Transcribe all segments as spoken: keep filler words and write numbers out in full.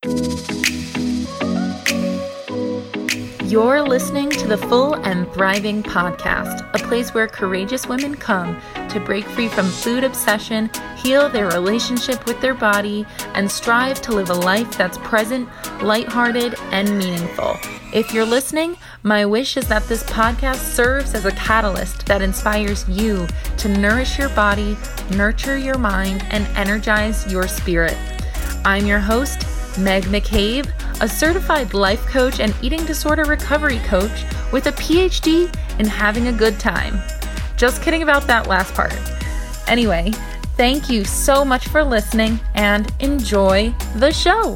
You're listening to the Full and Thriving Podcast, a place where courageous women come to break free from food obsession, heal their relationship with their body, and strive to live a life that's present, lighthearted, and meaningful. If you're listening, my wish is that this podcast serves as a catalyst that inspires you to nourish your body, nurture your mind, and energize your spirit. I'm your host, Meg McCabe, a certified life coach and eating disorder recovery coach with a P H D in having a good time. Just kidding about that last part. Anyway, thank you so much for listening and enjoy the show.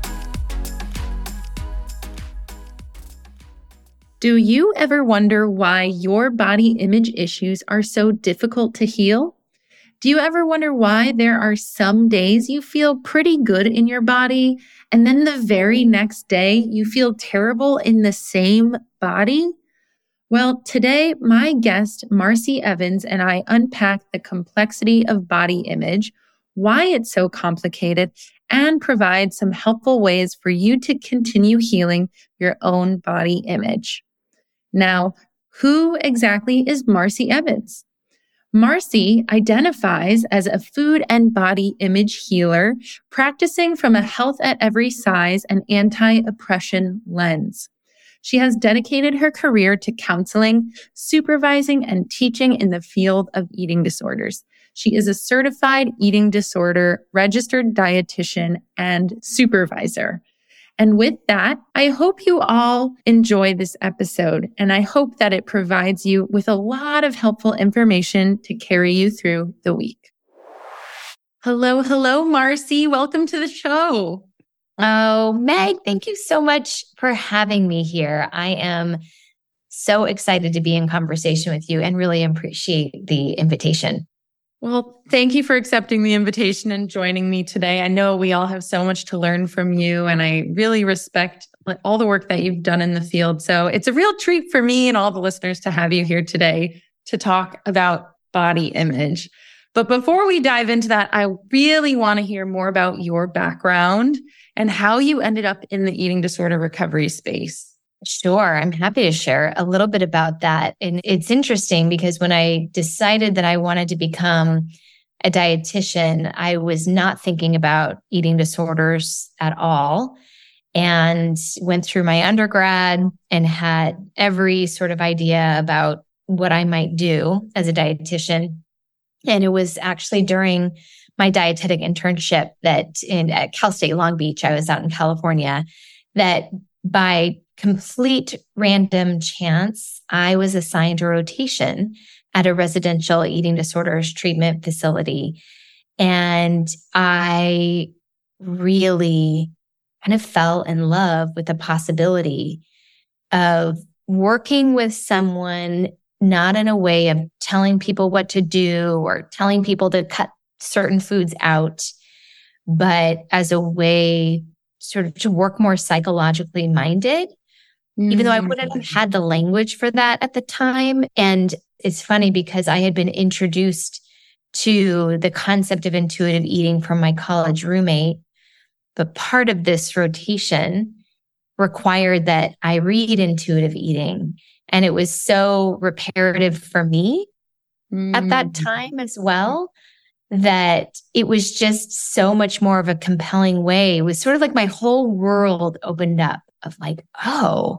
Do you ever wonder why your body image issues are so difficult to heal? Do you ever wonder why there are some days you feel pretty good in your body, and then the very next day you feel terrible in the same body? Well, today, my guest, Marcy Evans, and I unpack the complexity of body image, why it's so complicated, and provide some helpful ways for you to continue healing your own body image. Now, who exactly is Marcy Evans? Marcy identifies as a food and body image healer, practicing from a health at every size and anti-oppression lens. She has dedicated her career to counseling, supervising, and teaching in the field of eating disorders. She is a certified eating disorder registered dietitian and supervisor. And with that, I hope you all enjoy this episode, and I hope that it provides you with a lot of helpful information to carry you through the week. Hello, hello, Marcy. Welcome to the show. Oh, Meg, thank you so much for having me here. I am so excited to be in conversation with you and really appreciate the invitation. Well, thank you for accepting the invitation and joining me today. I know we all have so much to learn from you, and I really respect all the work that you've done in the field. So it's a real treat for me and all the listeners to have you here today to talk about body image. But before we dive into that, I really want to hear more about your background and how you ended up in the eating disorder recovery space. Sure. I'm happy to share a little bit about that. And it's interesting because when I decided that I wanted to become a dietitian, I was not thinking about eating disorders at all, and went through my undergrad and had every sort of idea about what I might do as a dietitian. And it was actually during my dietetic internship that in at Cal State Long Beach, I was out in California, that by complete random chance, I was assigned a rotation at a residential eating disorders treatment facility. And I really kind of fell in love with the possibility of working with someone, not in a way of telling people what to do or telling people to cut certain foods out, but as a way sort of to work more psychologically minded. Even though I wouldn't have had the language for that at the time. And it's funny because I had been introduced to the concept of intuitive eating from my college roommate. But part of this rotation required that I read intuitive eating. And it was so reparative for me mm. at that time as well, that it was just so much more of a compelling way. It was sort of like my whole world opened up. Of like, oh,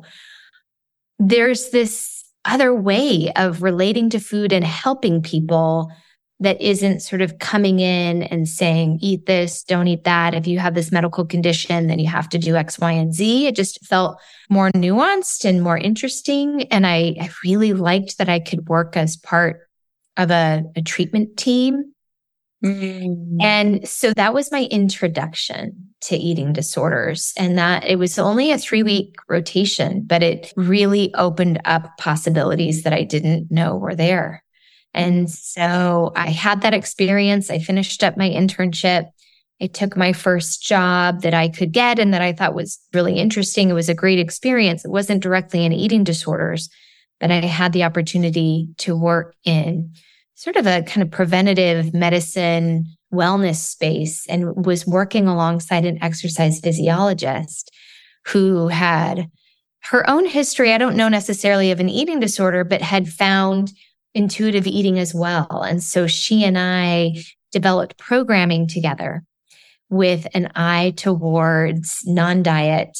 there's this other way of relating to food and helping people that isn't sort of coming in and saying, eat this, don't eat that. If you have this medical condition, then you have to do X, Y, and Z. It just felt more nuanced and more interesting. And I, I really liked that I could work as part of a, a treatment team. Mm-hmm. And so that was my introduction to eating disorders. And that it was only a three week rotation, but it really opened up possibilities that I didn't know were there. And so I had that experience. I finished up my internship. I took my first job that I could get and that I thought was really interesting. It was a great experience. It wasn't directly in eating disorders, but I had the opportunity to work in sort of a kind of preventative medicine wellness space and was working alongside an exercise physiologist who had her own history. I don't know necessarily of an eating disorder, but had found intuitive eating as well. And so she and I developed programming together with an eye towards non-diet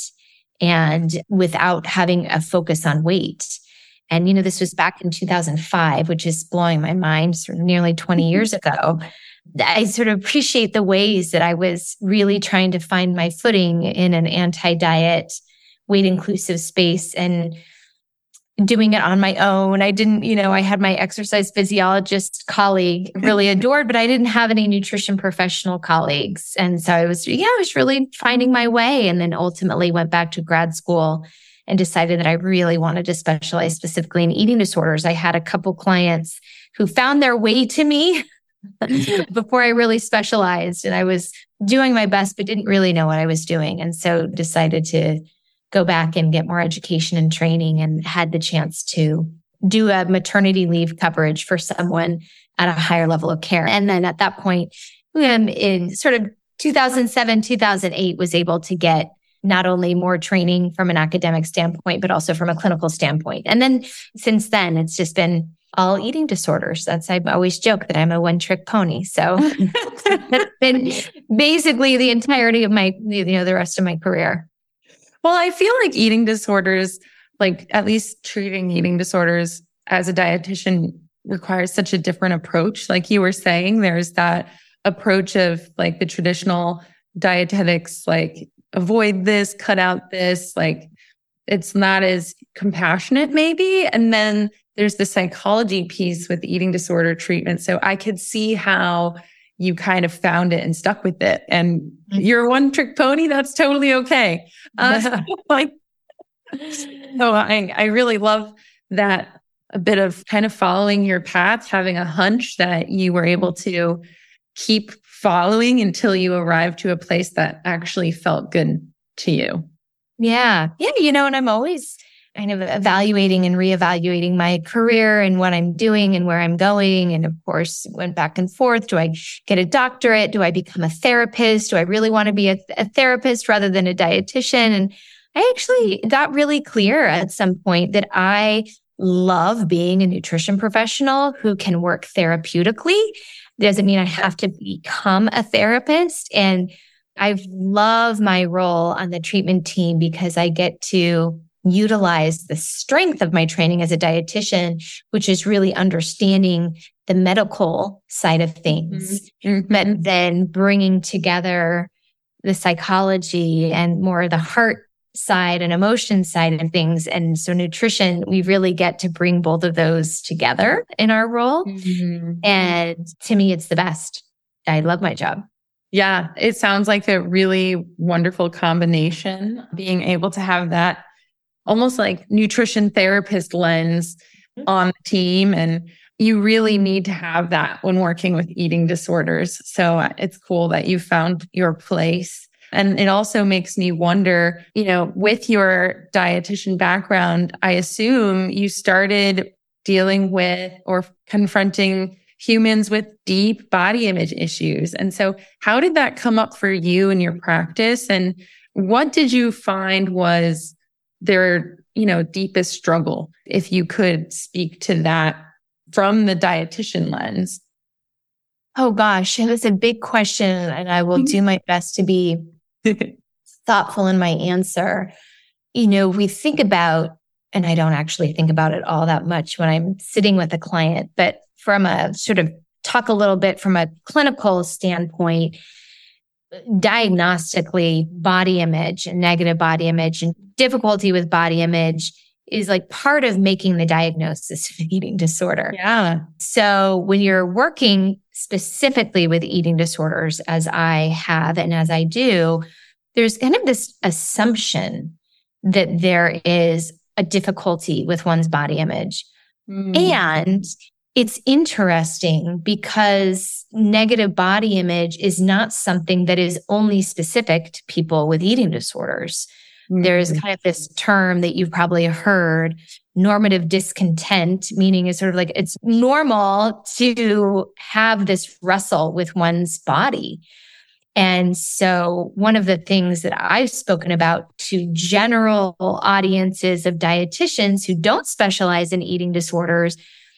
and without having a focus on weight. And, you know, this was back in two thousand five, which is blowing my mind, sort of nearly twenty years ago. I sort of appreciate the ways that I was really trying to find my footing in an anti-diet, weight-inclusive space and doing it on my own. I didn't, you know, I had my exercise physiologist colleague really adored, but I didn't have any nutrition professional colleagues. And so I was, yeah, I was really finding my way, and then ultimately went back to grad school and decided that I really wanted to specialize specifically in eating disorders. I had a couple clients who found their way to me before I really specialized, and I was doing my best, but didn't really know what I was doing. And so decided to go back and get more education and training, and had the chance to do a maternity leave coverage for someone at a higher level of care. And then at that point, um, in sort of two thousand seven, two thousand eight, was able to get not only more training from an academic standpoint, but also from a clinical standpoint. And then since then, it's just been all eating disorders. That's, I always joke that I'm a one trick pony. So that's been basically the entirety of my, you know, the rest of my career. Well, I feel like eating disorders, like at least treating eating disorders as a dietitian, requires such a different approach. Like you were saying, there's that approach of like the traditional dietetics, like avoid this, cut out this, like it's not as compassionate maybe. And then there's the psychology piece with the eating disorder treatment. So I could see how you kind of found it and stuck with it. And you're a one trick pony. That's totally okay. Uh, so, like, so I, I really love that, a bit of kind of following your path, having a hunch that you were able to keep following until you arrived to a place that actually felt good to you. Yeah. Yeah. You know, and I'm always kind of evaluating and reevaluating my career and what I'm doing and where I'm going. And of course, went back and forth. Do I get a doctorate? Do I become a therapist? Do I really want to be a, a therapist rather than a dietitian? And I actually got really clear at some point that I love being a nutrition professional who can work therapeutically. Doesn't mean I have to become a therapist. And I love my role on the treatment team because I get to utilize the strength of my training as a dietitian, which is really understanding the medical side of things, mm-hmm. but then bringing together the psychology and more the heart side and emotion side of things. And so nutrition, we really get to bring both of those together in our role. Mm-hmm. And to me, it's the best. I love my job. Yeah, it sounds like a really wonderful combination, being able to have that almost like nutrition therapist lens on the team. And you really need to have that when working with eating disorders. So it's cool that you found your place. And it also makes me wonder, you know, with your dietitian background, I assume you started dealing with or confronting humans with deep body image issues. And so how did that come up for you in your practice? And what did you find was their, you know, deepest struggle, if you could speak to that from the dietitian lens? Oh gosh, it was a big question, and I will do my best to be thoughtful in my answer. You know, we think about, and I don't actually think about it all that much when I'm sitting with a client, but from a sort of talk a little bit from a clinical standpoint, diagnostically, body image and negative body image and difficulty with body image is like part of making the diagnosis of eating disorder. Yeah. So when you're working specifically with eating disorders, as I have and as I do, there's kind of this assumption that there is a difficulty with one's body image. Mm. And it's interesting because negative body image is not something that is only specific to people with eating disorders. Mm-hmm. There's kind of this term that you've probably heard normative discontent, meaning it's sort of like it's normal to have this wrestle with one's body. And so one of the things that I've spoken about to general audiences of dietitians who don't specialize in eating disorders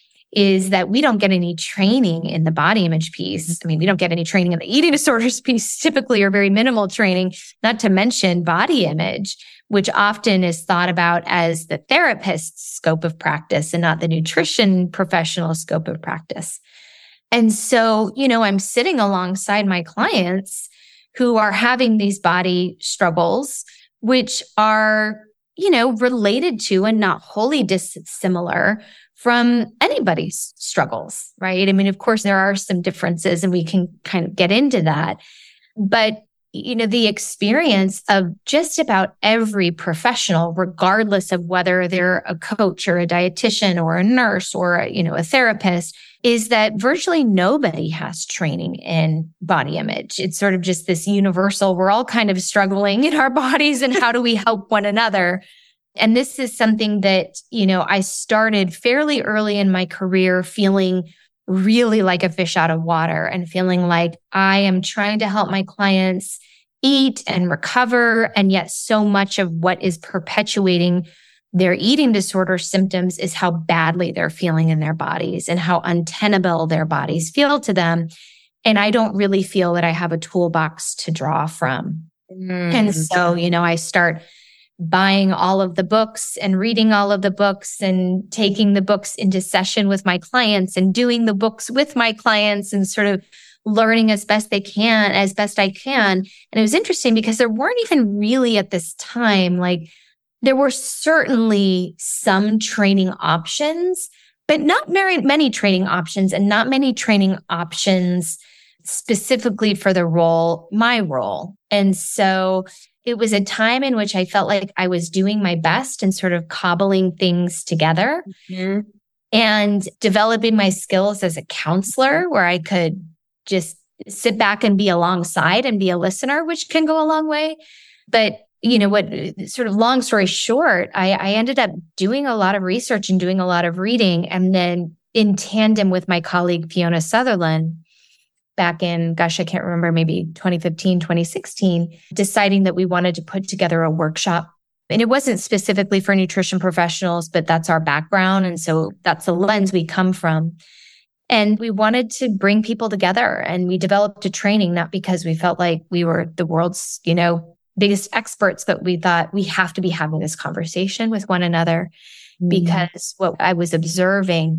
is that we don't get any training in the body image piece. I mean, we don't get any training in the eating disorders piece, typically, or very minimal training, not to mention body image, which often is thought about as the therapist's scope of practice and not the nutrition professional scope of practice. And so, you know, I'm sitting alongside my clients who are having these body struggles, which are, you know, related to and not wholly dissimilar from anybody's struggles, right? I mean, of course, there are some differences and we can kind of get into that. But, you know, the experience of just about every professional, regardless of whether they're a coach or a dietitian or a nurse or, a, you know, a therapist, is that virtually nobody has training in body image. It's sort of just this universal, we're all kind of struggling in our bodies and how do we help one another? And this is something that, you know, I started fairly early in my career feeling really like a fish out of water and feeling like I am trying to help my clients eat and recover. And yet so much of what is perpetuating their eating disorder symptoms is how badly they're feeling in their bodies and how untenable their bodies feel to them. And I don't really feel that I have a toolbox to draw from. Mm. And so, you know, I start buying all of the books and reading all of the books and taking the books into session with my clients and doing the books with my clients and sort of learning as best they can, as best I can. And it was interesting because there weren't even really at this time, like there were certainly some training options, but not very many training options and not many training options specifically for the role, my role. And so it was a time in which I felt like I was doing my best and sort of cobbling things together mm-hmm. and developing my skills as a counselor where I could just sit back and be alongside and be a listener, which can go a long way. But, you know, what sort of long story short, I, I ended up doing a lot of research and doing a lot of reading. And then in tandem with my colleague, Fiona Sutherland, back in, gosh, I can't remember, maybe twenty fifteen, twenty sixteen, deciding that we wanted to put together a workshop. And it wasn't specifically for nutrition professionals, but that's our background. And so that's the lens we come from. And we wanted to bring people together. And we developed a training, not because we felt like we were the world's, you know, biggest experts, but we thought we have to be having this conversation with one another mm. because what I was observing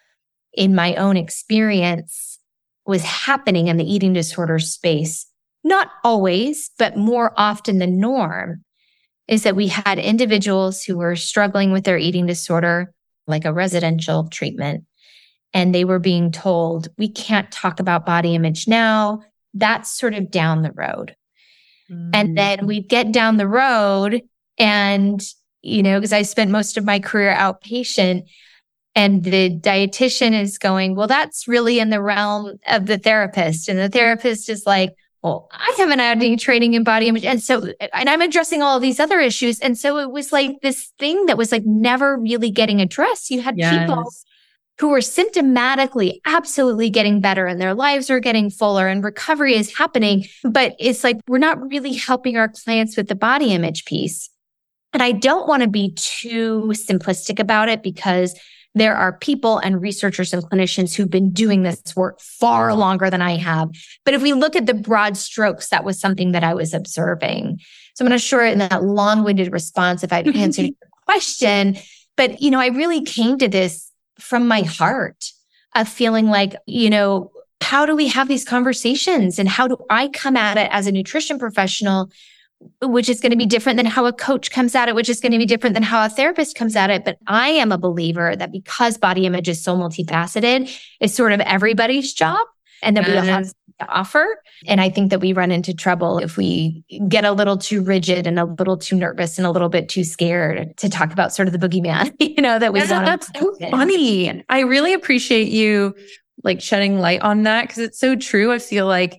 in my own experience was happening in the eating disorder space, not always, but more often the norm, is that we had individuals who were struggling with their eating disorder, like a residential treatment, and they were being told, we can't talk about body image now. That's sort of down the road. Mm. And then we get down the road and, you know, because I spent most of my career outpatient, and the dietitian is going, well, that's really in the realm of the therapist. And the therapist is like, well, I haven't had any training in body image. And so, and I'm addressing all of these other issues. And so it was like this thing that was like never really getting addressed. You had yes. people who were symptomatically absolutely getting better and their lives are getting fuller and recovery is happening. But it's like, we're not really helping our clients with the body image piece. And I don't want to be too simplistic about it because there are people and researchers and clinicians who've been doing this work far longer than I have. But if we look at the broad strokes, that was something that I was observing. So I'm not sure in that long-winded response if I've answered your question, but, you know, I really came to this from my heart of feeling like, you know, how do we have these conversations and how do I come at it as a nutrition professional, which is going to be different than how a coach comes at it, which is going to be different than how a therapist comes at it. But I am a believer that because body image is so multifaceted, it's sort of everybody's job and that we all have to offer. And I think that we run into trouble if we get a little too rigid and a little too nervous and a little bit too scared to talk about sort of the boogeyman, you know, that we want. That's so funny. I really appreciate you like shedding light on that because it's so true. I feel like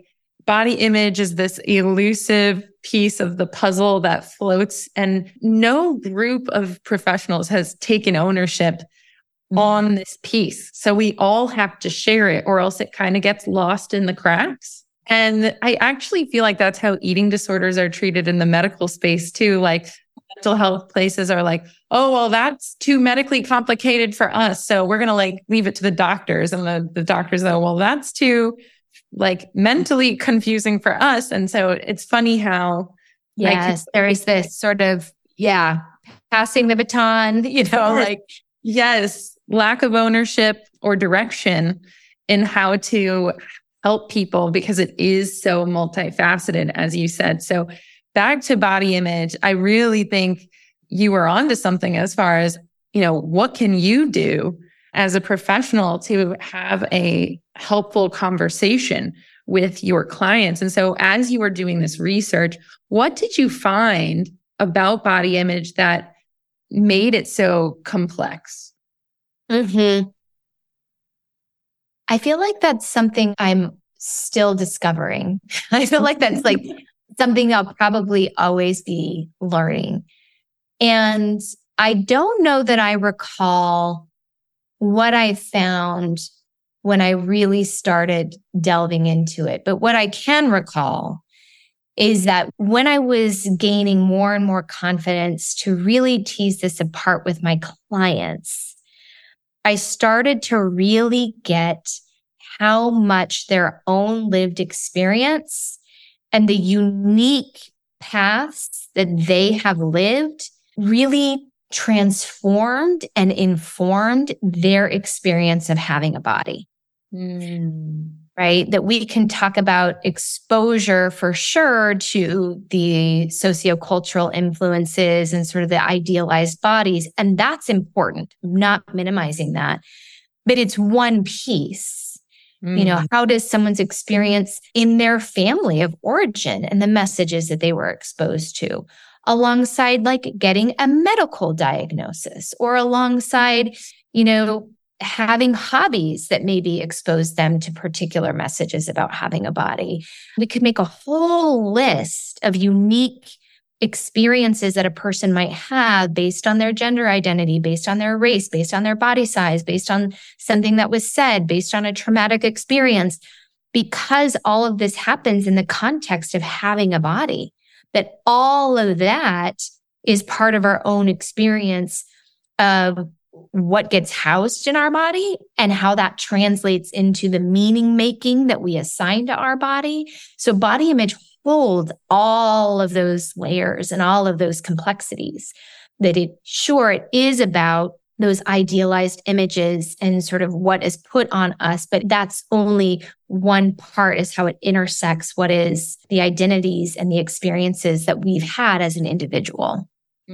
body image is this elusive piece of the puzzle that floats, and no group of professionals has taken ownership mm-hmm. on this piece. So we all have to share it, or else it kind of gets lost in the cracks. And I actually feel like that's how eating disorders are treated in the medical space too. Like mental health places are like, oh, well, that's too medically complicated for us, so we're going to like leave it to the doctors. And the, the doctors go, well, that's too like mentally confusing for us. And so it's funny how yes, like, there is this sort of, yeah, passing the baton, you know, like, yes, lack of ownership or direction in how to help people, because it is so multifaceted, as you said. So back to body image, I really think you were onto something as far as, you know, what can you do as a professional to have a helpful conversation with your clients? And so as you were doing this research, what did you find about body image that made it so complex? Mm-hmm. I feel like that's something I'm still discovering. I feel like that's like something I'll probably always be learning. And I don't know that I recall what I found when I really started delving into it. But what I can recall is that when I was gaining more and more confidence to really tease this apart with my clients, I started to really get how much their own lived experience and the unique paths that they have lived really transformed and informed their experience of having a body. Mm. Right? That we can talk about exposure for sure to the sociocultural influences and sort of the idealized bodies. And that's important, not minimizing that. But it's one piece. Mm. You know, how does someone's experience in their family of origin and the messages that they were exposed to, alongside like getting a medical diagnosis, or alongside, you know, having hobbies that maybe expose them to particular messages about having a body. We could make a whole list of unique experiences that a person might have based on their gender identity, based on their race, based on their body size, based on something that was said, based on a traumatic experience, because all of this happens in the context of having a body. That all of that is part of our own experience of what gets housed in our body and how that translates into the meaning making that we assign to our body. So body image holds all of those layers and all of those complexities. That it, sure, it is about those idealized images and sort of what is put on us, but that's only one part, is how it intersects what is the identities and the experiences that we've had as an individual.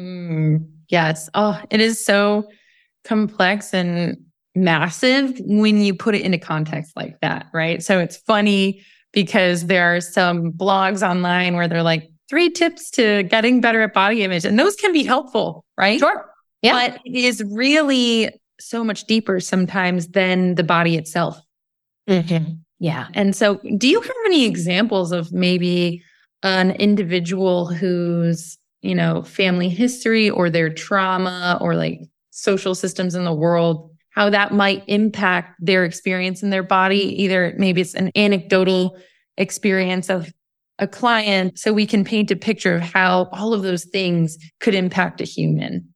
Mm, yes. Oh, it is so complex and massive when you put it into context like that, right? So it's funny because there are some blogs online where they're like, three tips to getting better at body image. And those can be helpful, right? Sure. Yeah. But it is really so much deeper sometimes than the body itself. Mm-hmm. Yeah. And so do you have any examples of maybe an individual whose, you know, family history or their trauma or like social systems in the world, how that might impact their experience in their body? Either maybe it's an anecdotal experience of a client, so we can paint a picture of how all of those things could impact a human.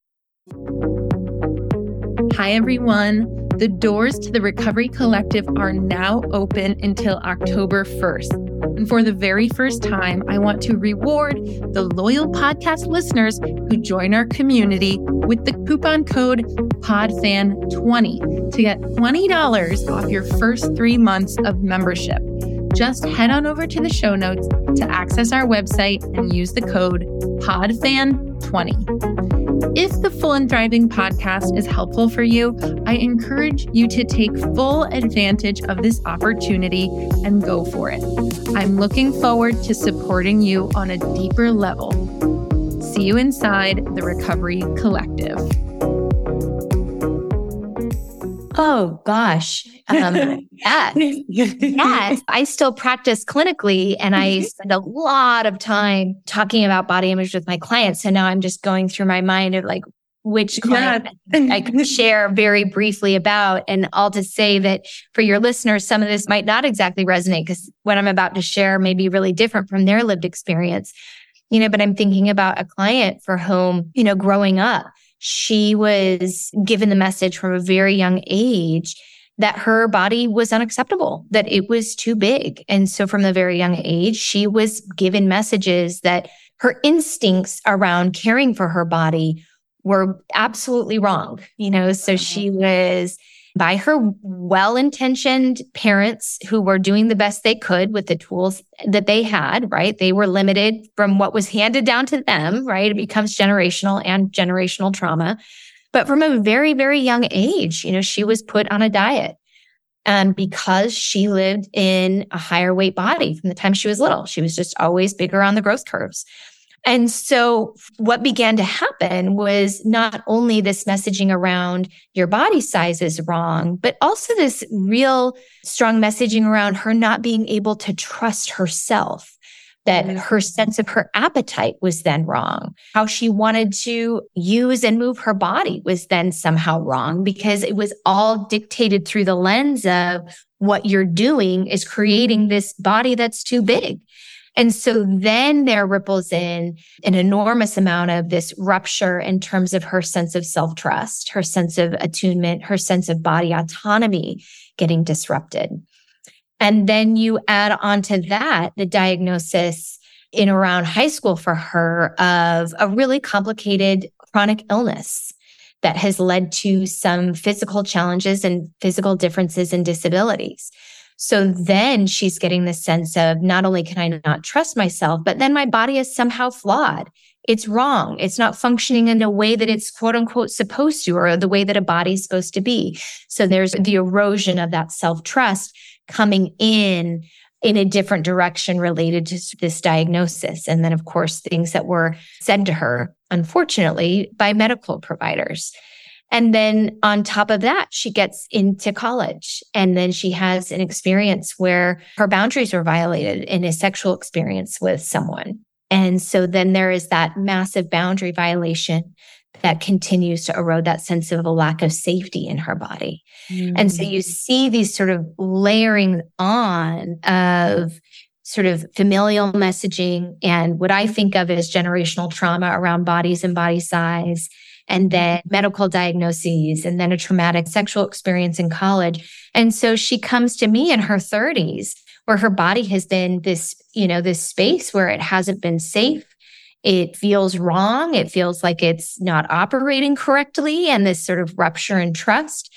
Hi, everyone. The doors to the Recovery Collective are now open until October first. And for the very first time, I want to reward the loyal podcast listeners who join our community with the coupon code P O D F A N twenty to get twenty dollars off your first three months of membership. Just head on over to the show notes to access our website and use the code P O D F A N twenty. If the Full and Thriving podcast is helpful for you, I encourage you to take full advantage of this opportunity and go for it. I'm looking forward to supporting you on a deeper level. See you inside the Recovery Collective. Oh, gosh. Um, yes, yes, I still practice clinically and I spend a lot of time talking about body image with my clients. So now I'm just going through my mind of like, which client yeah. I could share very briefly about. And all to say that for your listeners, some of this might not exactly resonate because what I'm about to share may be really different from their lived experience. You know, but I'm thinking about a client for whom, you know, growing up, she was given the message from a very young age that her body was unacceptable, that it was too big. And so from a very young age, she was given messages that her instincts around caring for her body were absolutely wrong. You know, so she was by her well-intentioned parents who were doing the best they could with the tools that they had, right? They were limited from what was handed down to them, right? It becomes generational and generational trauma. But from a very, very young age, you know, she was put on a diet. And because she lived in a higher weight body from the time she was little, she was just always bigger on the growth curves. And so what began to happen was not only this messaging around your body size is wrong, but also this real strong messaging around her not being able to trust herself, that her sense of her appetite was then wrong. How she wanted to use and move her body was then somehow wrong because it was all dictated through the lens of what you're doing is creating this body that's too big. And so then there ripples in an enormous amount of this rupture in terms of her sense of self-trust, her sense of attunement, her sense of body autonomy getting disrupted. And then you add on to that the diagnosis in around high school for her of a really complicated chronic illness that has led to some physical challenges and physical differences and disabilities. So then she's getting the sense of not only can I not trust myself, but then my body is somehow flawed. It's wrong. It's not functioning in a way that it's quote unquote supposed to, or the way that a body's supposed to be. So there's the erosion of that self-trust coming in in a different direction related to this diagnosis. And then, of course, things that were said to her, unfortunately, by medical providers. And then on top of that, she gets into college and then she has an experience where her boundaries were violated in a sexual experience with someone. And so then there is that massive boundary violation that continues to erode that sense of a lack of safety in her body. Mm. And so you see these sort of layering on of sort of familial messaging and what I think of as generational trauma around bodies and body size, and then medical diagnoses, and then a traumatic sexual experience in college. And so she comes to me in her thirties, where her body has been this, you know, this space where it hasn't been safe. It feels wrong. It feels like it's not operating correctly, and this sort of rupture in trust.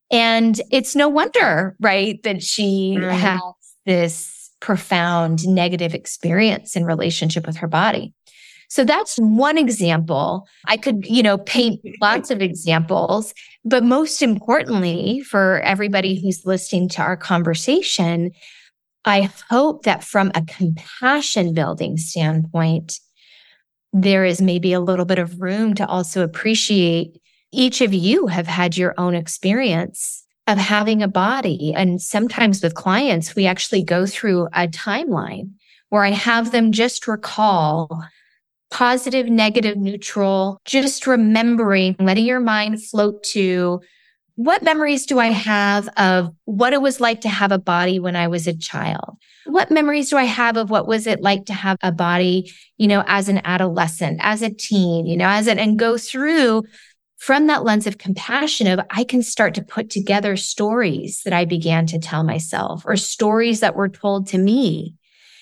And it's no wonder, right, that she mm. has this profound negative experience in relationship with her body. So that's one example. I could, you know, paint lots of examples, but most importantly, for everybody who's listening to our conversation, I hope that from a compassion building standpoint, there is maybe a little bit of room to also appreciate each of you have had your own experience of having a body. And sometimes with clients, we actually go through a timeline where I have them just recall positive, negative, neutral, just remembering, letting your mind float to what memories do I have of what it was like to have a body when I was a child? What memories do I have of what was it like to have a body, you know, as an adolescent, as a teen, you know, as an, and go through from that lens of compassion of I can start to put together stories that I began to tell myself or stories that were told to me,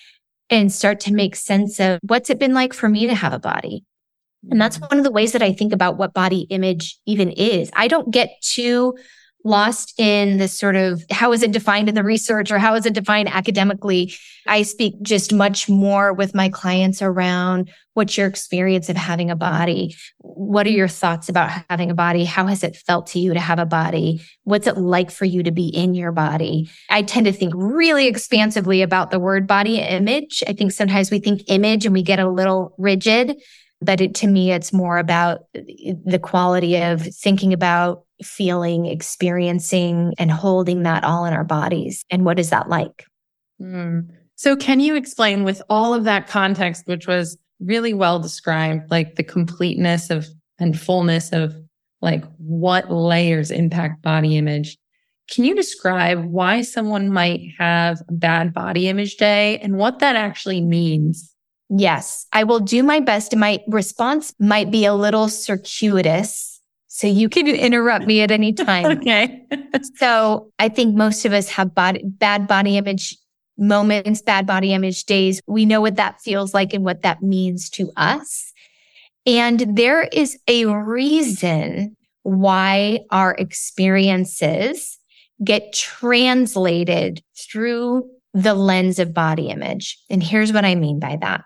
and start to make sense of what's it been like for me to have a body. And that's one of the ways that I think about what body image even is. I don't get too lost in this sort of how is it defined in the research or how is it defined academically. I speak just much more with my clients around what's your experience of having a body? What are your thoughts about having a body? How has it felt to you to have a body? What's it like for you to be in your body? I tend to think really expansively about the word body image. I think sometimes we think image and we get a little rigid. But it, to me, it's more about the quality of thinking about, feeling, experiencing, and holding that all in our bodies. And what is that like? Mm. So can you explain, with all of that context, which was really well described, like the completeness of and fullness of like what layers impact body image? Can you describe why someone might have a bad body image day and what that actually means? Yes, I will do my best. And my response might be a little circuitous, so you can interrupt me at any time. Okay. So I think most of us have body, bad body image moments, bad body image days. We know what that feels like and what that means to us. And there is a reason why our experiences get translated through the lens of body image. And here's what I mean by that.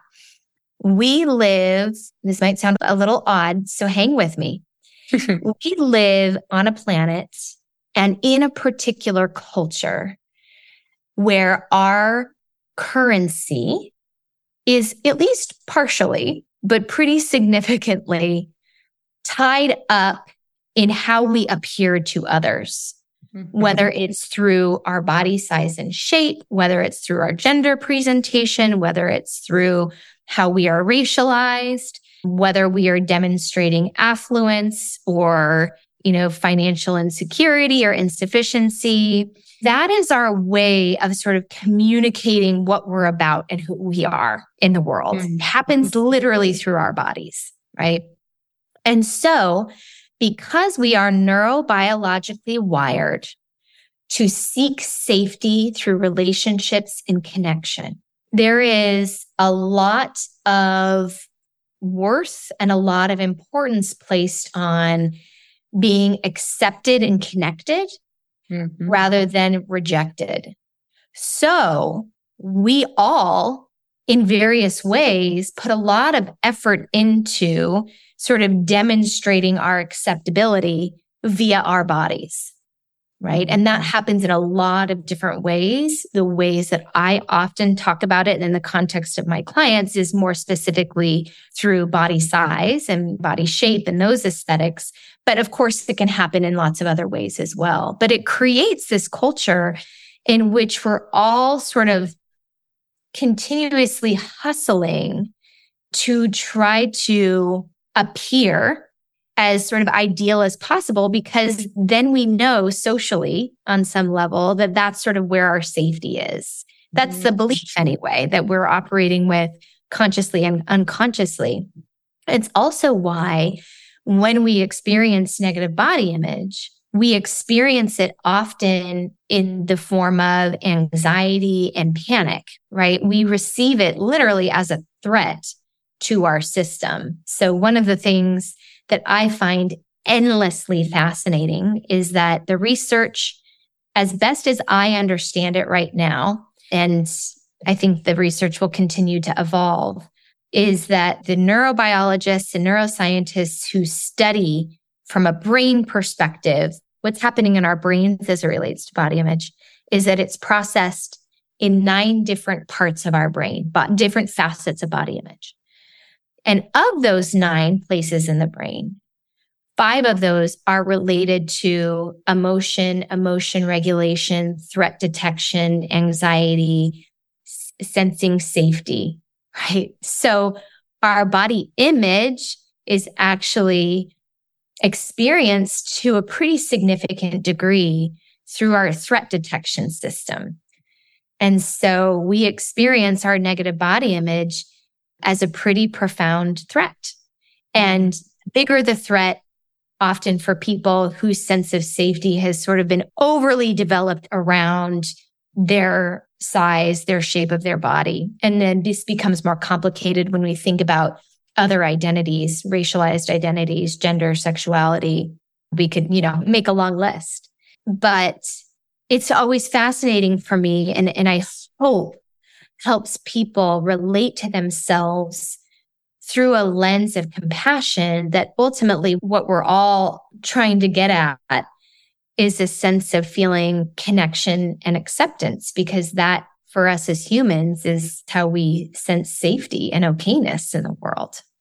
We live, this might sound a little odd, so hang with me. We live on a planet and in a particular culture where our currency is, at least partially, but pretty significantly, tied up in how we appear to others. Mm-hmm. Whether it's through our body size and shape, whether it's through our gender presentation, whether it's through how we are racialized, whether we are demonstrating affluence or, you know, financial insecurity or insufficiency. That is our way of sort of communicating what we're about and who we are in the world. Mm-hmm. It happens literally through our bodies, right? And so, because we are neurobiologically wired to seek safety through relationships and connection, there is a lot of worth and a lot of importance placed on being accepted and connected mm-hmm. rather than rejected. So we all, in various ways, put a lot of effort into sort of demonstrating our acceptability via our bodies, right? And that happens in a lot of different ways. The ways that I often talk about it in the context of my clients is more specifically through body size and body shape and those aesthetics. But of course, it can happen in lots of other ways as well. But it creates this culture in which we're all sort of continuously hustling to try to appear as sort of ideal as possible, because then we know socially on some level that that's sort of where our safety is. That's mm-hmm. the belief anyway, that we're operating with consciously and unconsciously. It's also why when we experience negative body image, we experience it often in the form of anxiety and panic, right? We receive it literally as a threat to our system. So one of the things that I find endlessly fascinating is that the research, as best as I understand it right now, and I think the research will continue to evolve, is that the neurobiologists and neuroscientists who study from a brain perspective what's happening in our brains as it relates to body image is that it's processed in nine different parts of our brain, but different facets of body image. And of those nine places in the brain, five of those are related to emotion, emotion regulation, threat detection, anxiety, s- sensing safety, right? So our body image is actually experienced to a pretty significant degree through our threat detection system. And so we experience our negative body image as a pretty profound threat. And bigger the threat, often for people whose sense of safety has sort of been overly developed around their size, their shape of their body. And then this becomes more complicated when we think about other identities, racialized identities, gender, sexuality. We could, you know, make a long list. But it's always fascinating for me, and, and I hope helps people relate to themselves through a lens of compassion, that ultimately what we're all trying to get at is a sense of feeling connection and acceptance, because that for us as humans is how we sense safety and okayness in the world.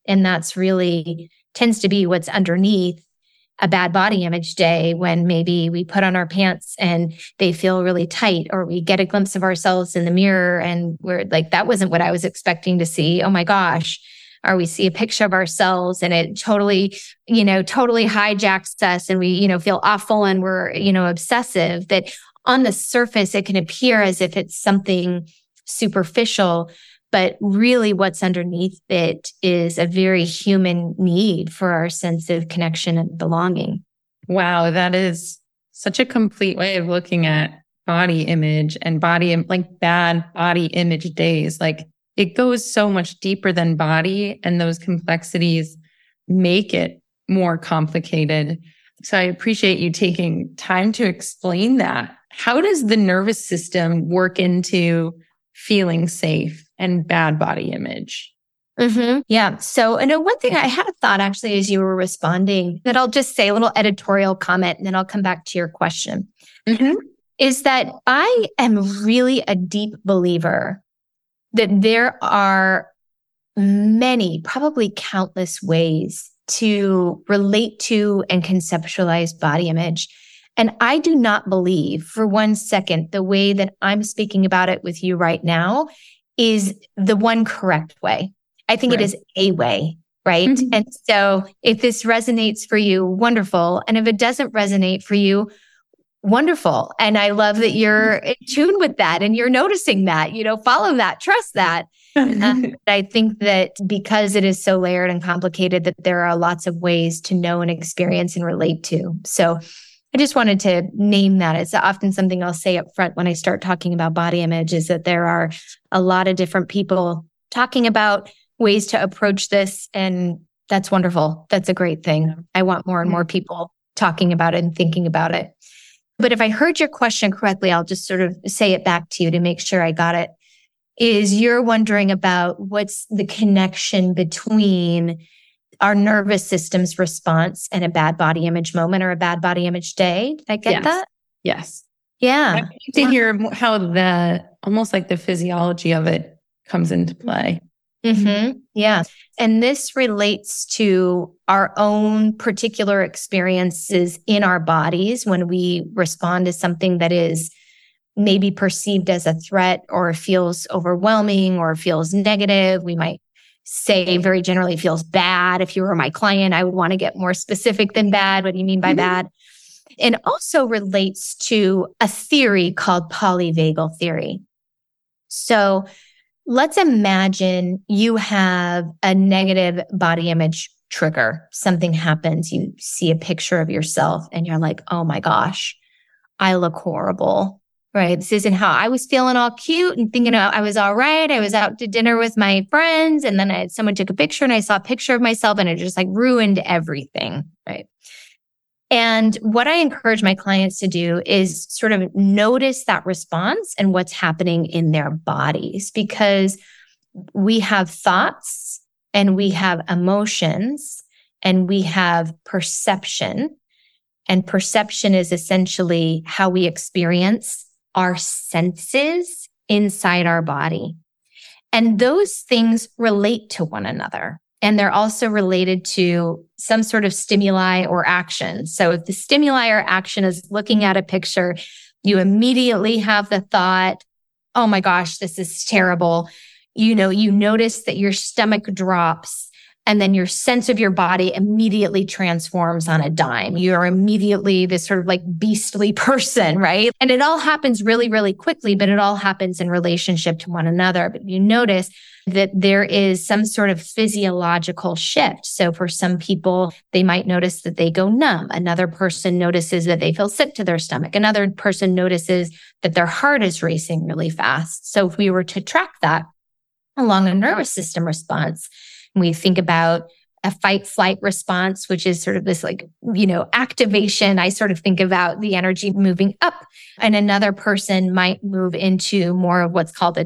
And that's really tends to be what's underneath a bad body image day, when maybe we put on our pants and they feel really tight, or we get a glimpse of ourselves in the mirror and we're like, that wasn't what I was expecting to see. Oh my gosh. Or we see a picture of ourselves and it totally, you know, totally hijacks us and we, you know, feel awful and we're, you know, obsessive. That on the surface, it can appear as if it's something superficial, but really what's underneath it is a very human need for our sense of connection and belonging. Wow, that is such a complete way of looking at body image and body, like bad body image days. Like it goes so much deeper than body, and those complexities make it more complicated. So I appreciate you taking time to explain that. How does the nervous system work into feeling safe and bad body image? Mm-hmm. Yeah. So, and one thing I had a thought actually as you were responding that I'll just say a little editorial comment and then I'll come back to your question, mm-hmm. is that I am really a deep believer that there are many, probably countless ways to relate to and conceptualize body image. And I do not believe for one second the way that I'm speaking about it with you right now is the one correct way. I think right. It is a way, right? Mm-hmm. And so if this resonates for you, wonderful. And if it doesn't resonate for you, wonderful. And I love that you're in tune with that and you're noticing that, you know, follow that, trust that. uh, I think that because it is so layered and complicated, that there are lots of ways to know and experience and relate to. So I just wanted to name that. It's often something I'll say up front when I start talking about body image, is that there are a lot of different people talking about ways to approach this. And that's wonderful. That's a great thing. I want more and more people talking about it and thinking about it. But if I heard your question correctly, I'll just sort of say it back to you to make sure I got it. Is you're wondering about what's the connection between our nervous system's response and a bad body image moment or a bad body image day? Did I get yes. that? Yes. Yeah. I'd like to hear how the, almost like the physiology of it comes into play. Mm-hmm. Yeah. And this relates to our own particular experiences in our bodies when we respond to something that is maybe perceived as a threat or feels overwhelming or feels negative. We might say very generally feels bad. If you were my client, I would want to get more specific than bad. What do you mean by mm-hmm. bad? And also relates to a theory called polyvagal theory. So let's imagine you have a negative body image trigger. Something happens. You see a picture of yourself and you're like, oh my gosh, I look horrible, right? This isn't how I was feeling, all cute and thinking I was all right. I was out to dinner with my friends and then I, someone took a picture and I saw a picture of myself and it just like ruined everything, right? And what I encourage my clients to do is sort of notice that response and what's happening in their bodies, because we have thoughts and we have emotions and we have perception. And perception is essentially how we experience our senses inside our body. And those things relate to one another. And they're also related to some sort of stimuli or action. So if the stimuli or action is looking at a picture, you immediately have the thought, oh my gosh, this is terrible. You know, you notice that your stomach drops and then your sense of your body immediately transforms on a dime. You're immediately this sort of like beastly person, right? And it all happens really, really quickly, but it all happens in relationship to one another. But you notice that there is some sort of physiological shift. So for some people, they might notice that they go numb. Another person notices that they feel sick to their stomach. Another person notices that their heart is racing really fast. So if we were to track that along a nervous system response, we think about a fight flight response, which is sort of this like, you know, activation. I sort of think about the energy moving up, and another person might move into more of what's called a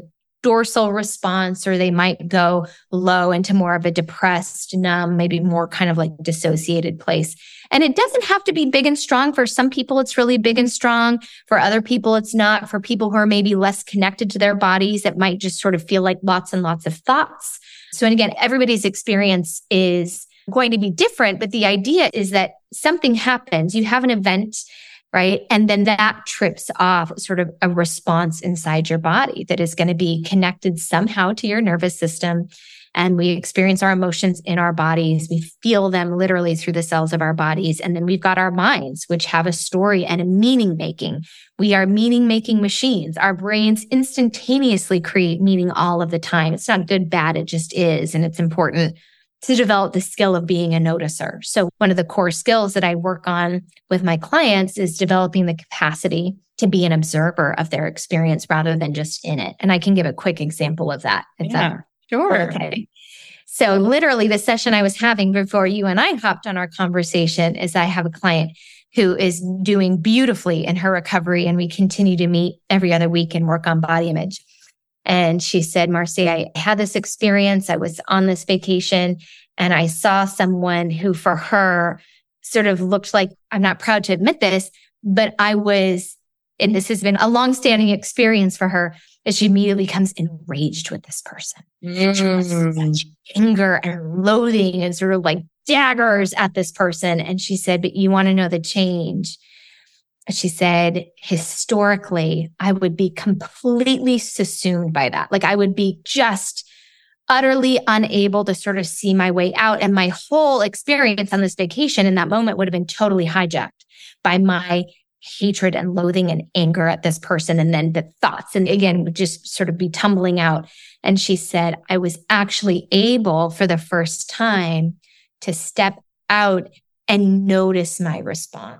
dorsal response, or they might go low into more of a depressed, numb, maybe more kind of like dissociated place. And it doesn't have to be big and strong. For some people, it's really big and strong. For other people, it's not. For people who are maybe less connected to their bodies, it might just sort of feel like lots and lots of thoughts. So, and again, everybody's experience is going to be different, but the idea is that something happens, you have an event, right? And then that trips off sort of a response inside your body that is going to be connected somehow to your nervous system. And we experience our emotions in our bodies. We feel them literally through the cells of our bodies. And then we've got our minds, which have a story and a meaning making. We are meaning making machines. Our brains instantaneously create meaning all of the time. It's not good, bad. It just is. And it's important to develop the skill of being a noticer. So one of the core skills that I work on with my clients is developing the capacity to be an observer of their experience rather than just in it. And I can give a quick example of that. If yeah, that, sure. Okay. So literally the session I was having before you and I hopped on our conversation is I have a client who is doing beautifully in her recovery, and we continue to meet every other week and work on body image. And she said, Marcy, I had this experience. I was on this vacation and I saw someone who for her sort of looked like, I'm not proud to admit this, but I was, and this has been a longstanding experience for her, is she immediately becomes enraged with this person. Mm. She has such anger and loathing and sort of like daggers at this person. And she said, but you want to know the change? She said, historically, I would be completely subsumed by that. Like I would be just utterly unable to sort of see my way out. And my whole experience on this vacation in that moment would have been totally hijacked by my hatred and loathing and anger at this person. And then the thoughts, and again, would just sort of be tumbling out. And she said, I was actually able for the first time to step out and notice my response.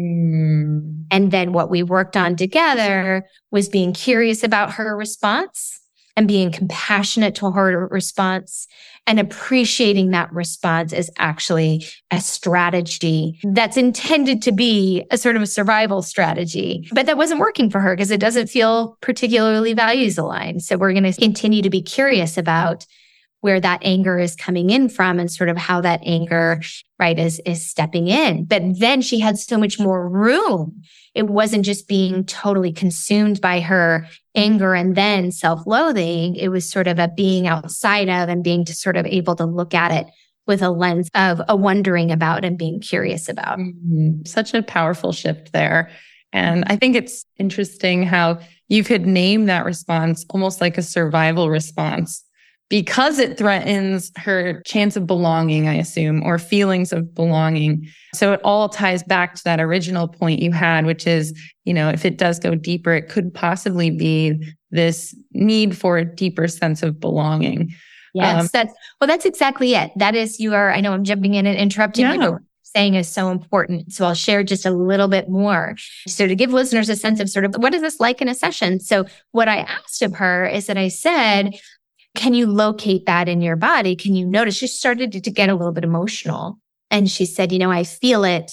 Mm. And then what we worked on together was being curious about her response and being compassionate to her response and appreciating that response as actually a strategy that's intended to be a sort of a survival strategy. But that wasn't working for her because it doesn't feel particularly values aligned. So we're going to continue to be curious about where that anger is coming in from and sort of how that anger, right, is, is stepping in. But then she had so much more room. It wasn't just being totally consumed by her anger and then self-loathing. It was sort of a being outside of and being to sort of able to look at it with a lens of a wondering about and being curious about. Mm-hmm. Such a powerful shift there. And I think it's interesting how you could name that response almost like a survival response, because it threatens her chance of belonging, I assume, or feelings of belonging. So it all ties back to that original point you had, which is, you know, if it does go deeper, it could possibly be this need for a deeper sense of belonging. Yes, Um, that's, well, that's exactly it. That is, you are, I know I'm jumping in and interrupting Yeah. you, but what you're saying is so important. So I'll share just a little bit more. So to give listeners a sense of sort of what is this like in a session? So what I asked of her is that I said, can you locate that in your body? Can you notice? She started to get a little bit emotional. And she said, you know, I feel it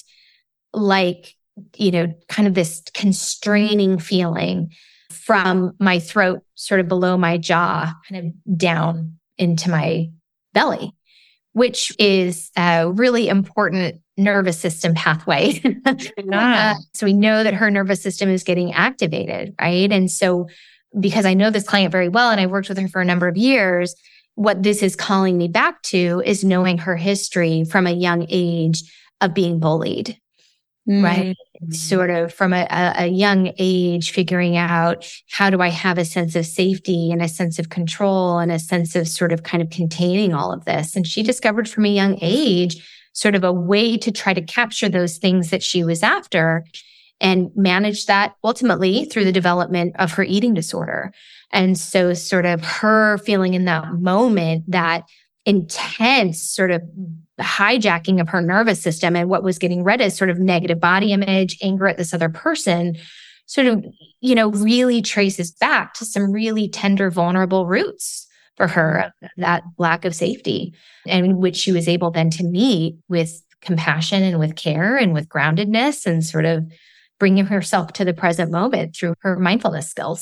like, you know, kind of this constraining feeling from my throat, sort of below my jaw, kind of down into my belly, which is a really important nervous system pathway. Yeah. uh, so we know that her nervous system is getting activated, right? And so because I know this client very well and I worked with her for a number of years, what this is calling me back to is knowing her history from a young age of being bullied, Mm. right? Sort of from a, a, a young age, figuring out how do I have a sense of safety and a sense of control and a sense of sort of kind of containing all of this. And she discovered from a young age sort of a way to try to capture those things that she was after and manage that ultimately through the development of her eating disorder. And so sort of her feeling in that moment, that intense sort of hijacking of her nervous system and what was getting read as sort of negative body image, anger at this other person, sort of, you know, really traces back to some really tender, vulnerable roots for her, that lack of safety, and which she was able then to meet with compassion and with care and with groundedness and sort of bringing herself to the present moment through her mindfulness skills.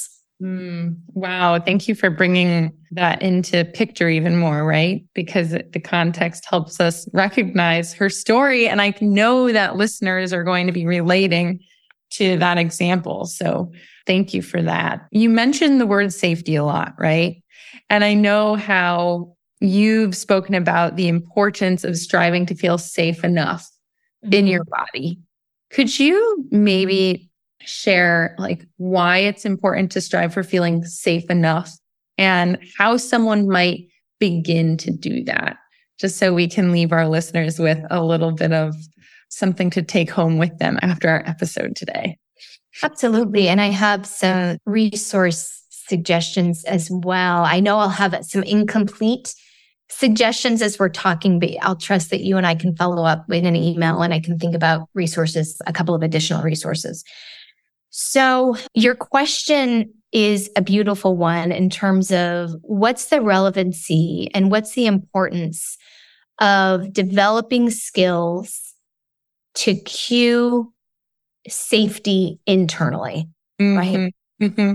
Mm, wow. Thank you for bringing that into picture even more, right? Because the context helps us recognize her story. And I know that listeners are going to be relating to that example. So thank you for that. You mentioned the word safety a lot, right? And I know how you've spoken about the importance of striving to feel safe enough mm-hmm. in your body. Could you maybe share like why it's important to strive for feeling safe enough and how someone might begin to do that, just so we can leave our listeners with a little bit of something to take home with them after our episode today? Absolutely. And I have some resource suggestions as well. I know I'll have some incomplete suggestions as we're talking, but I'll trust that you and I can follow up with an email and I can think about resources, a couple of additional resources. So your question is a beautiful one in terms of what's the relevancy and what's the importance of developing skills to cue safety internally, mm-hmm. right? Mm-hmm.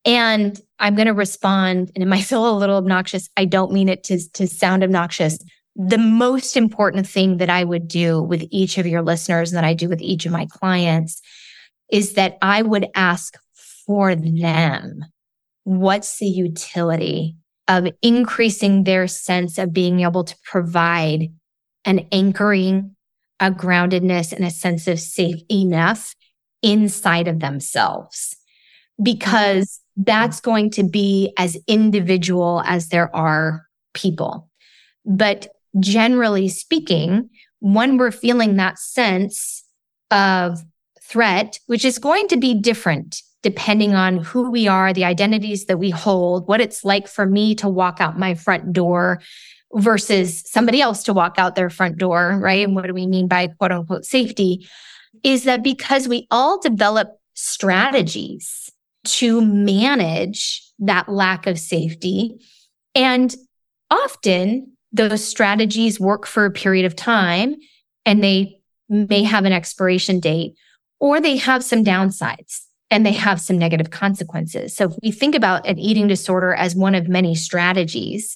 And I'm going to respond, and it might feel a little obnoxious. I don't mean it to, to sound obnoxious. The most important thing that I would do with each of your listeners and that I do with each of my clients is that I would ask for them, what's the utility of increasing their sense of being able to provide an anchoring, a groundedness, and a sense of safe enough inside of themselves? Because that's going to be as individual as there are people. But generally speaking, when we're feeling that sense of threat, which is going to be different depending on who we are, the identities that we hold, what it's like for me to walk out my front door versus somebody else to walk out their front door, right? And what do we mean by quote unquote safety? Is that because we all develop strategies to manage that lack of safety. And often those strategies work for a period of time and they may have an expiration date, or they have some downsides and they have some negative consequences. So if we think about an eating disorder as one of many strategies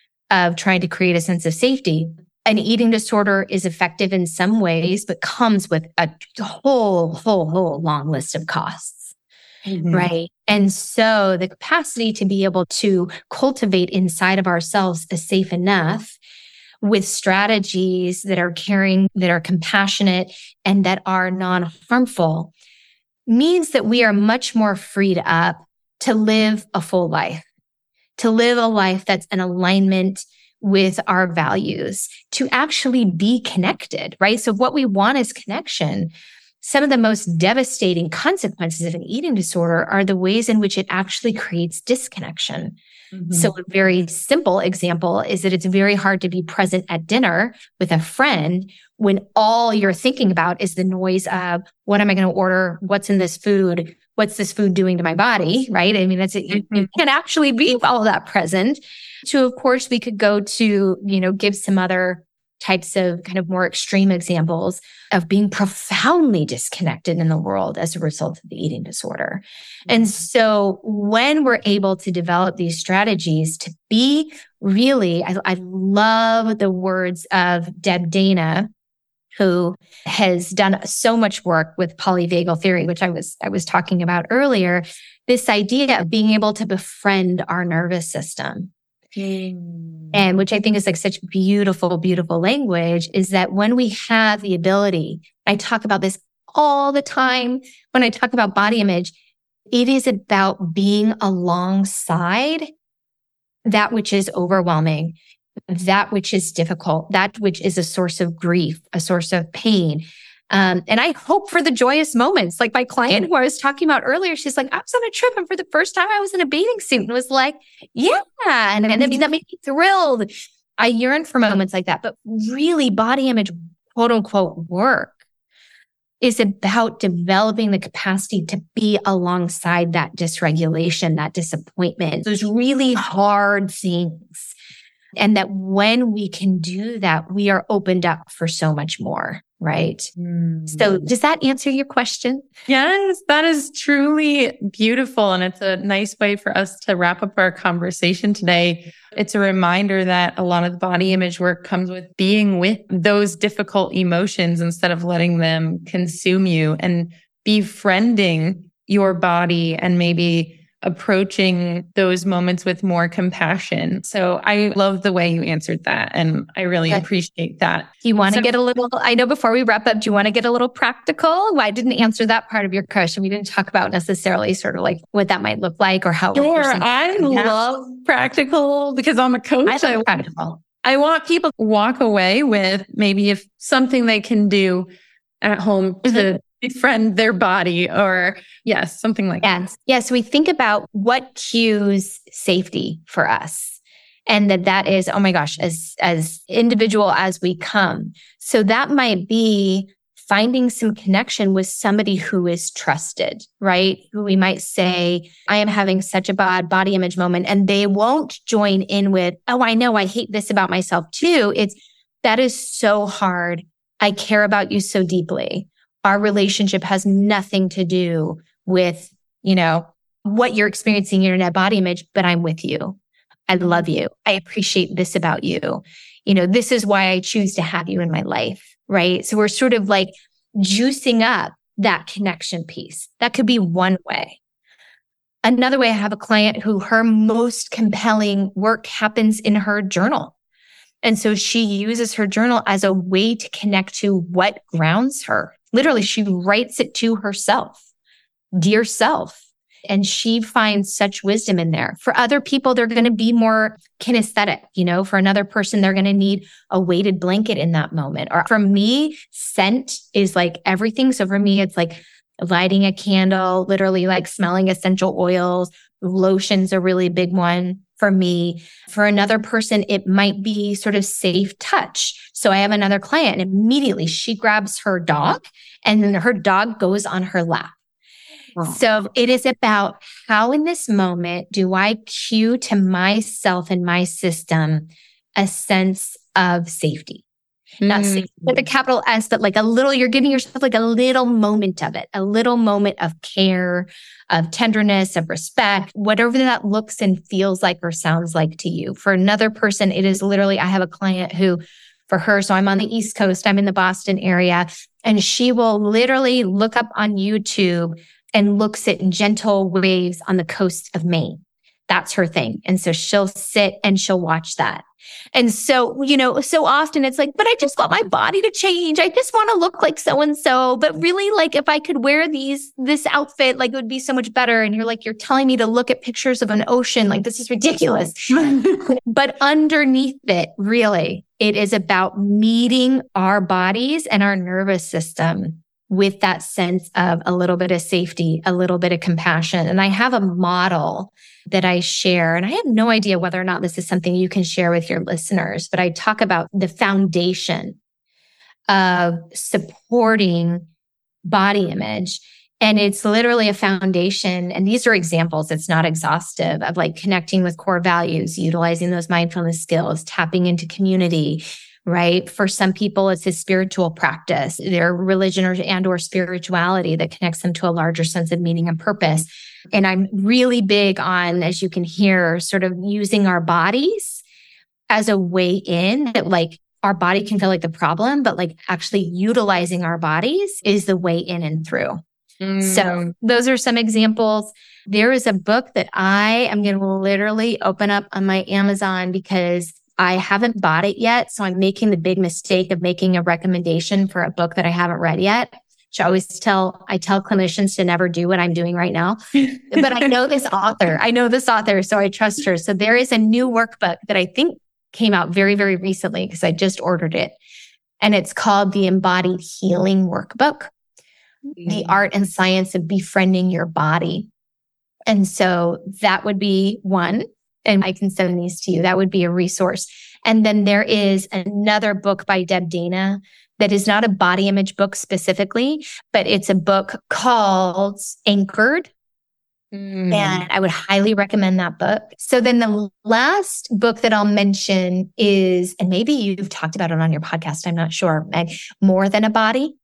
of trying to create a sense of safety, an eating disorder is effective in some ways, but comes with a whole, whole, whole long list of costs, mm-hmm. right? And so the capacity to be able to cultivate inside of ourselves a safe enough with strategies that are caring, that are compassionate, and that are non-harmful means that we are much more freed up to live a full life, to live a life that's in alignment with our values, to actually be connected, right? So what we want is connection. Some of the most devastating consequences of an eating disorder are the ways in which it actually creates disconnection. Mm-hmm. So a very simple example is that it's very hard to be present at dinner with a friend when all you're thinking about is the noise of what am I going to order? What's in this food? What's this food doing to my body? Right? I mean, that's it. You, you can actually be all that present. So of course we could go to, you know, give some other types of kind of more extreme examples of being profoundly disconnected in the world as a result of the eating disorder. And so when we're able to develop these strategies to be really, I, I love the words of Deb Dana, who has done so much work with polyvagal theory, which I was, I was talking about earlier, this idea of being able to befriend our nervous system. Mm. And which I think is like such beautiful, beautiful language, is that when we have the ability, I talk about this all the time when I talk about body image, it is about being alongside that which is overwhelming, that which is difficult, that which is a source of grief, a source of pain. Um, and I hope for the joyous moments. Like my client who I was talking about earlier, she's like, I was on a trip and for the first time I was in a bathing suit and was like, yeah. And, and I mean, that made me thrilled. I yearn for moments like that. But really body image, quote unquote, work is about developing the capacity to be alongside that dysregulation, that disappointment, those really hard things. And that when we can do that, we are opened up for so much more. right? Mm. So does that answer your question? Yes, that is truly beautiful. And it's a nice way for us to wrap up our conversation today. It's a reminder that a lot of the body image work comes with being with those difficult emotions instead of letting them consume you, and befriending your body and maybe approaching those moments with more compassion. So I love the way you answered that. And I really Okay. appreciate that. Do you want to So- get a little, I know before we wrap up, do you want to get a little practical? Well, I didn't answer that part of your question. We didn't talk about necessarily sort of like what that might look like or how. Sure. a person- I love practical because I'm a coach. I I, love practical. I want people to walk away with maybe if something they can do at home to befriend their body, or yes, something like that. Yes. Yes. We think about what cues safety for us. And that that is, oh my gosh, as, as individual as we come. So that might be finding some connection with somebody who is trusted, right? Who we might say, I am having such a bad body image moment, and they won't join in with, oh, I know I hate this about myself too. It's, that is so hard. I care about you so deeply. Our relationship has nothing to do with, you know, what you're experiencing in your net body image, but I'm with you. I love you. I appreciate this about you. You know, this is why I choose to have you in my life, right? So we're sort of like juicing up that connection piece. That could be one way. Another way, I have a client who her most compelling work happens in her journal. And so she uses her journal as a way to connect to what grounds her. Literally, she writes it to herself, dear self. And she finds such wisdom in there. For other people, they're going to be more kinesthetic. You know, for another person, they're going to need a weighted blanket in that moment. Or for me, scent is like everything. So for me, it's like lighting a candle, literally like smelling essential oils. Lotion's a really big one for me. For another person, it might be sort of safe touch. So I have another client, and immediately she grabs her dog, and then her dog goes on her lap. Wow. So it is about how in this moment do I cue to myself and my system a sense of safety. Mm. Not safety with a capital S, but like a little, you're giving yourself like a little moment of it, a little moment of care, of tenderness, of respect, whatever that looks and feels like or sounds like to you. For another person, it is literally, I have a client who, for her, so I'm on the East Coast, I'm in the Boston area, and she will literally look up on YouTube and looks at gentle waves on the coast of Maine. That's her thing. And so she'll sit and she'll watch that. And so, you know, so often it's like, but I just want my body to change. I just want to look like so-and-so. But really, like, if I could wear these, this outfit, like, it would be so much better. And you're like, you're telling me to look at pictures of an ocean. Like, this is ridiculous. But underneath it, really, it is about meeting our bodies and our nervous system with that sense of a little bit of safety, a little bit of compassion. And I have a model that I share, and I have no idea whether or not this is something you can share with your listeners, but I talk about the foundation of supporting body image. And it's literally a foundation. And these are examples. It's not exhaustive, of like connecting with core values, utilizing those mindfulness skills, tapping into community, right? For some people, it's a spiritual practice, their religion or and or spirituality that connects them to a larger sense of meaning and purpose. And I'm really big on, as you can hear, sort of using our bodies as a way in, that like our body can feel like the problem, but like actually utilizing our bodies is the way in and through. Mm. So those are some examples. There is a book that I am going to literally open up on my Amazon because I haven't bought it yet. So I'm making the big mistake of making a recommendation for a book that I haven't read yet. Which I always tell, I tell clinicians to never do what I'm doing right now. But I know this author. I know this author, so I trust her. So there is a new workbook that I think came out very, very recently because I just ordered it. And it's called the Embodied Healing Workbook, mm-hmm. The Art and Science of Befriending Your Body. And so that would be one. And I can send these to you. That would be a resource. And then there is another book by Deb Dana that is not a body image book specifically, but it's a book called Anchored. Mm. And I would highly recommend that book. So then the last book that I'll mention is, and maybe you've talked about it on your podcast, I'm not sure, Meg, More Than a Body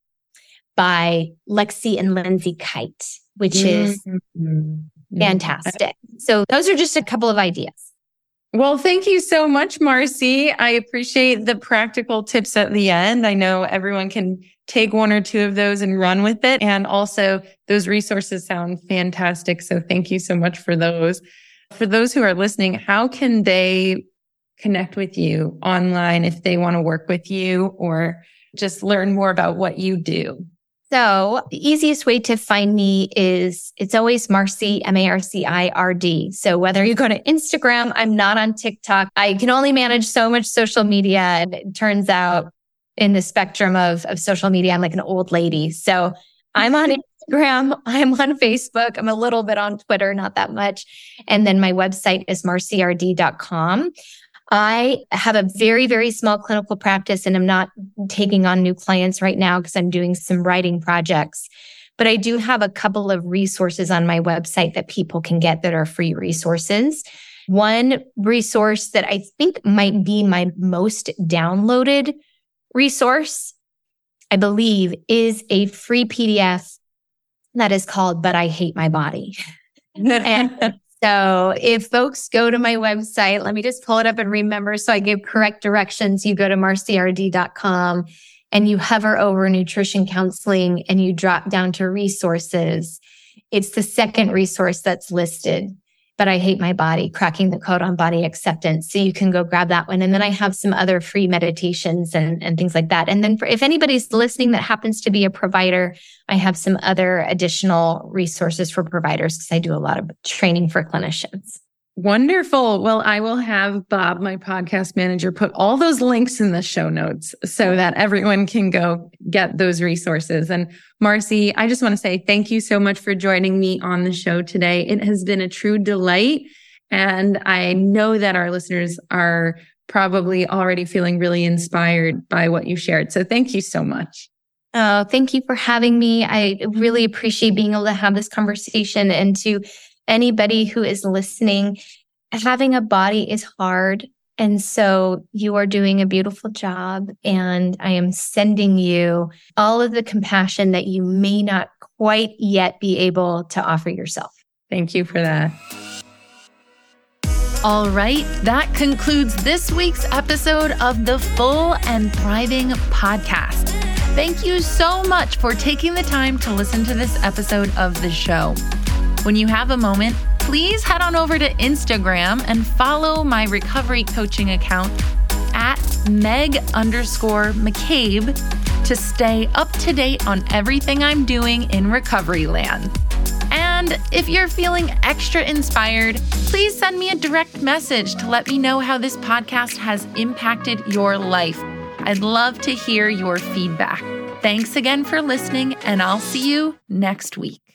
by Lexi and Lindsay Kite, which is mm-hmm. fantastic. So those are just a couple of ideas. Well, thank you so much, Marcy. I appreciate the practical tips at the end. I know everyone can take one or two of those and run with it. And also those resources sound fantastic. So thank you so much for those. For those who are listening, how can they connect with you online if they want to work with you or just learn more about what you do? So the easiest way to find me is it's always Marcy, M A R C I R D. So whether you go to Instagram, I'm not on TikTok. I can only manage so much social media. And it turns out in the spectrum of, of social media, I'm like an old lady. So I'm on Instagram. I'm on Facebook. I'm a little bit on Twitter, not that much. And then my website is marcy r d dot com. I have a very, very small clinical practice and I'm not taking on new clients right now because I'm doing some writing projects. But I do have a couple of resources on my website that people can get that are free resources. One resource that I think might be my most downloaded resource, I believe, is a free P D F that is called But I Hate My Body. And so if folks go to my website, let me just pull it up and remember so I give correct directions. You go to marcy r d dot com and you hover over nutrition counseling and you drop down to resources. It's the second resource that's listed. But I Hate My Body, Cracking the Code on Body Acceptance. So you can go grab that one. And then I have some other free meditations and, and things like that. And then for, if anybody's listening that happens to be a provider, I have some other additional resources for providers because I do a lot of training for clinicians. Wonderful. Well, I will have Bob, my podcast manager, put all those links in the show notes so that everyone can go get those resources. And Marcy, I just want to say thank you so much for joining me on the show today. It has been a true delight. And I know that our listeners are probably already feeling really inspired by what you shared. So thank you so much. Oh, thank you for having me. I really appreciate being able to have this conversation. And to anybody who is listening, having a body is hard. And so you are doing a beautiful job. And I am sending you all of the compassion that you may not quite yet be able to offer yourself. Thank you for that. All right, that concludes this week's episode of the Full and Thriving podcast. Thank you so much for taking the time to listen to this episode of the show. When you have a moment, please head on over to Instagram and follow my recovery coaching account at Meg underscore McCabe to stay up to date on everything I'm doing in recovery land. And if you're feeling extra inspired, please send me a direct message to let me know how this podcast has impacted your life. I'd love to hear your feedback. Thanks again for listening, and I'll see you next week.